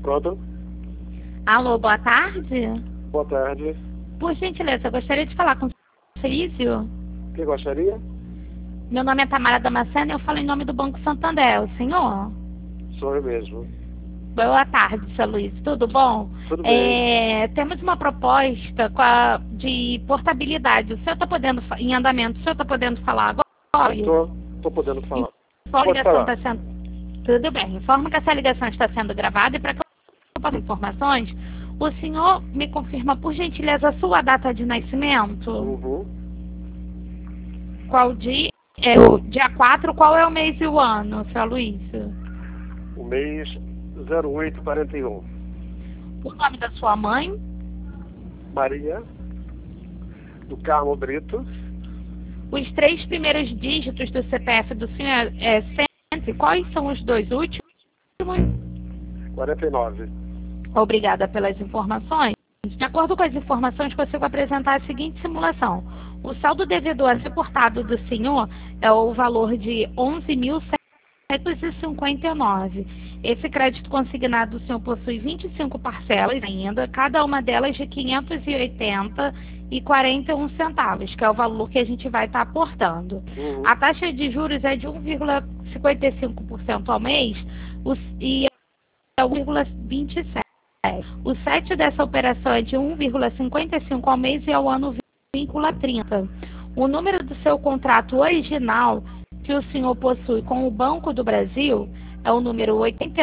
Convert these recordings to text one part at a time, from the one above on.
Pronto? Alô, boa tarde. Boa tarde. Por gentileza, eu gostaria de falar com o Felício. Quem gostaria? Meu nome é Tamara Damasceno e eu falo em nome do Banco Santander. O senhor? Sou eu mesmo. Boa tarde, seu Luiz. Tudo bom? Tudo bem. Temos uma proposta de portabilidade. O senhor está podendo, em andamento, o senhor está podendo falar agora? Estou podendo falar. Pode falar. Tudo bem. Informo que essa ligação está sendo gravada e para que eu passe informações, o senhor me confirma, por gentileza, a sua data de nascimento? Uhum. Qual dia? É o dia 4, qual é o mês e o ano, seu Luiz? O mês 0841. O nome da sua mãe? Maria do Carmo Brito. Os 3 primeiros dígitos do CPF do senhor é 100. Quais são os 2 últimos? 49. Obrigada pelas informações. De acordo com as informações, consigo apresentar a seguinte simulação. O saldo devedor a ser portado do senhor é o valor de R$ 11.759. Esse crédito consignado, o senhor possui 25 parcelas ainda, cada uma delas de R$ 580,41 centavos, que é o valor que a gente vai estar aportando. Uhum. A taxa de juros é de 1,55% ao mês e é 1,27%. O sete dessa operação é de 1,55 ao mês e ao ano 0,30. O número do seu contrato original que o senhor possui com o Banco do Brasil é o número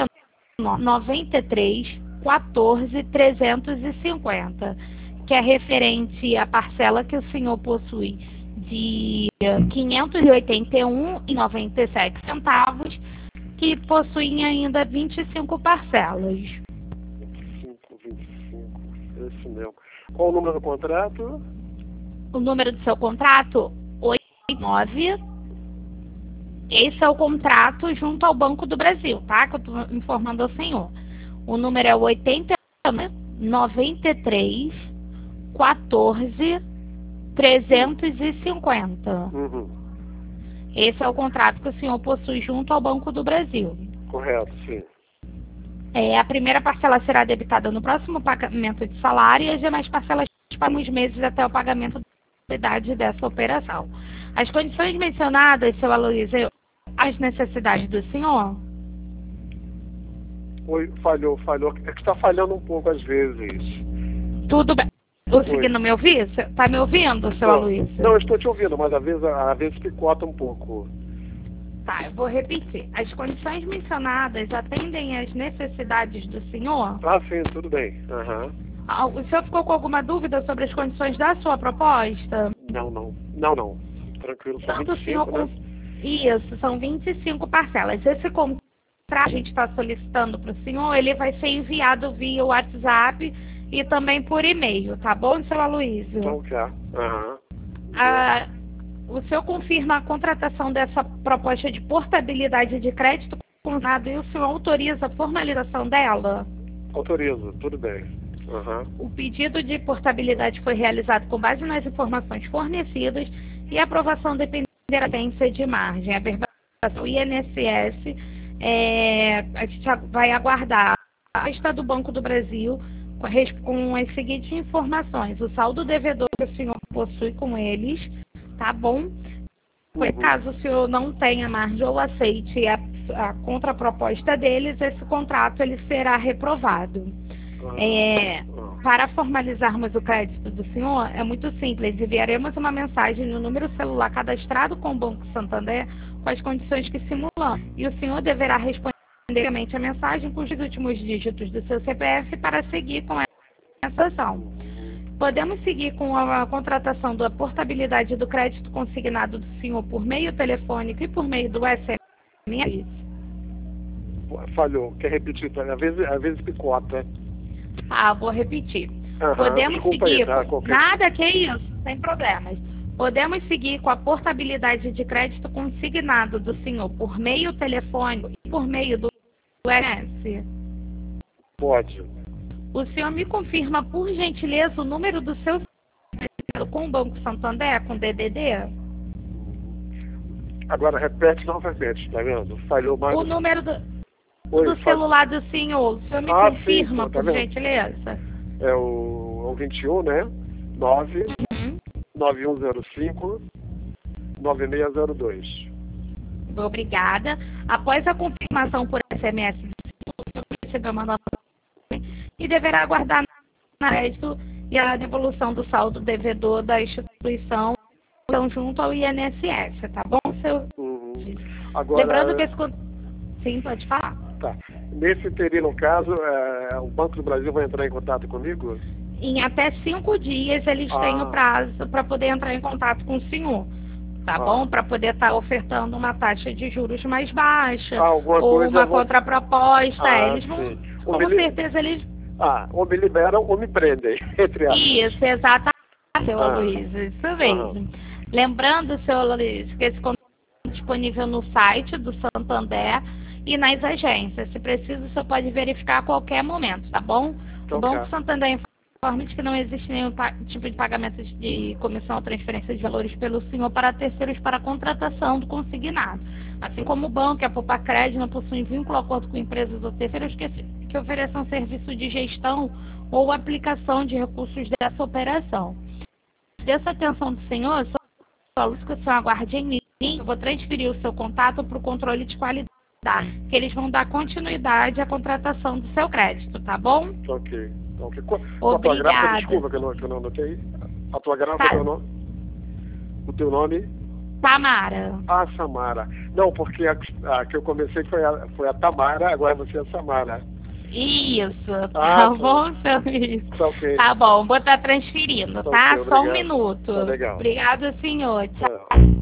899314 350, que é referente à parcela que o senhor possui de R$ 581,97 centavos, que possuem ainda 25 parcelas. 25. Esse mesmo. Qual o número do contrato? O número do seu contrato? 89. Esse é o contrato junto ao Banco do Brasil, tá? Que eu estou informando ao senhor. O número é 899314 350. Uhum. Esse é o contrato que o senhor possui junto ao Banco do Brasil. Correto, sim. A primeira parcela será debitada no próximo pagamento de salário e as demais parcelas para uns meses até o pagamento da idade dessa operação. As condições mencionadas, seu Aloysio, as necessidades do senhor? Oi, falhou. É que está falhando um pouco às vezes. Tudo bem. Conseguindo me ouvir? Está me ouvindo, seu Aloysio? Não, eu estou te ouvindo, mas às vezes picota um pouco. Tá, eu vou repetir. As condições mencionadas atendem às necessidades do senhor? Ah, sim, tudo bem. Uhum. O senhor ficou com alguma dúvida sobre as condições da sua proposta? Não. Tranquilo, só Tanto o 25, senhor né? Isso, são 25 parcelas. Esse contrato que a gente está solicitando para o senhor, ele vai ser enviado via WhatsApp e também por e-mail, tá bom, seu Aloysio? Então, tá. Uhum. O senhor confirma a contratação dessa proposta de portabilidade de crédito consignado e o senhor autoriza a formalização dela? Autorizo, tudo bem. Uhum. O pedido de portabilidade foi realizado com base nas informações fornecidas e a aprovação dependerá da pendência de margem. A verbalização INSS, a gente vai aguardar a lista do Banco do Brasil com as seguintes informações: o saldo devedor que o senhor possui com eles, tá bom? Caso o senhor não tenha margem ou aceite a contraproposta deles, esse contrato ele será reprovado. Para formalizarmos o crédito do senhor, é muito simples. Enviaremos uma mensagem no número celular cadastrado com o Banco Santander com as condições que simulamos. E o senhor deverá responder a mensagem com os últimos dígitos do seu CPF para seguir com essa ação. Podemos seguir com a contratação da portabilidade do crédito consignado do senhor por meio telefônico e por meio do SMS? Falhou. Quer repetir? Às vezes picota. Vou repetir. Uhum. Podemos Desculpa seguir. Aí, tá? Nada, que isso, sem problemas. Podemos seguir com a portabilidade de crédito consignado do senhor por meio telefônico e por meio do SMS? Pode. O senhor me confirma, por gentileza, o número do seu com o Banco Santander, com DDD? Agora repete novamente, tá vendo? Falhou mais. Oi, do celular do senhor. O senhor me confirma, sim, tá por vendo? gentileza? É o 21, né? 9 Uhum. 9105 9602. Obrigada. Após a confirmação por SMS do senhor, o senhor recebeu uma nova e deverá aguardar na crédito e a devolução do saldo devedor da instituição junto ao INSS, tá bom, seu? Agora, Lembrando que esse... Sim, pode falar. Tá. Nesse teria, no caso, o Banco do Brasil vai entrar em contato comigo? Em até 5 dias eles têm o prazo para poder entrar em contato com o senhor, tá bom? Para poder estar ofertando uma taxa de juros mais baixa ou uma contraproposta. Eles vão, com certeza eles... ou me liberam ou me prendem, entre aspas. Isso, exatamente, seu Luiz, isso mesmo. Lembrando, seu Luiz, que esse conteúdo é disponível no site do Santander e nas agências. Se preciso, o senhor pode verificar a qualquer momento, tá bom? O Banco Santander informa de que não existe nenhum tipo de pagamento de comissão ou transferência de valores pelo senhor para terceiros para contratação do consignado. Assim como o banco e a Poupa-Crédito não possuem vínculo ou acordo com empresas ou terceiros que ofereçam serviço de gestão ou aplicação de recursos dessa operação. Dessa atenção do senhor, só que o senhor aguarde em mim, eu vou transferir o seu contato para o controle de qualidade, que eles vão dar continuidade à contratação do seu crédito, tá bom? Ok. Obrigada. A tua graça, desculpa que eu não anotei. A tua graça, o teu nome? Tamara. Ah, Samara. Não, porque a que eu comecei foi a Tamara, agora você é a Samara. Isso, tá bom, seu Luiz? Tá bom, vou estar transferindo, tá? Só um minuto. Tá legal. Obrigada, senhor. Tchau.